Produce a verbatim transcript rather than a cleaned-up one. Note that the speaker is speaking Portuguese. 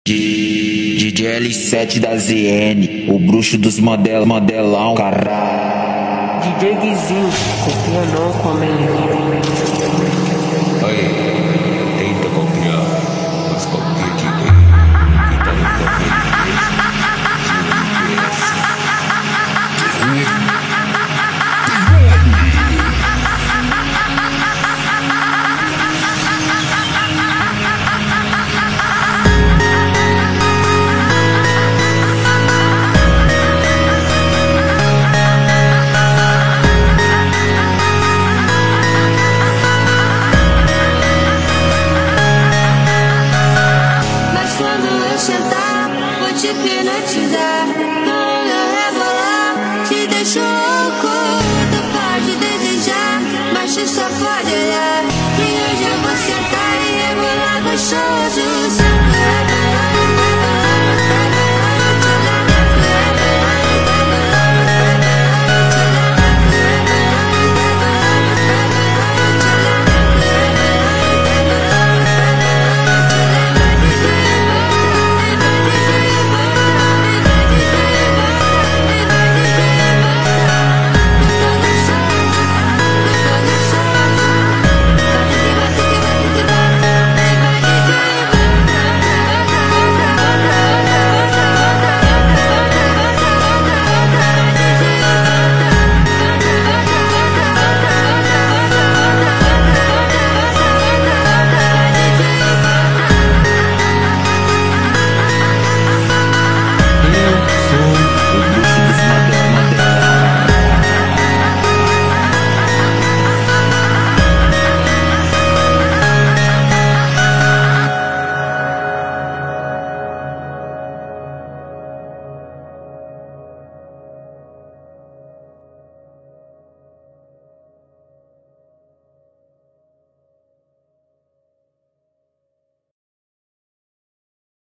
D J L sete da Z N, o bruxo dos model, modelão, caralho. D J Guizinho, copia não, comendo. Aí, tenta copiar, mas copia direito. E tá no papel vou te hipnotizar, quando eu rebolar, te deixo louco. Tu pode desejar, mas tu só pode olhar. E hoje eu vou sentar e rebolar gostoso.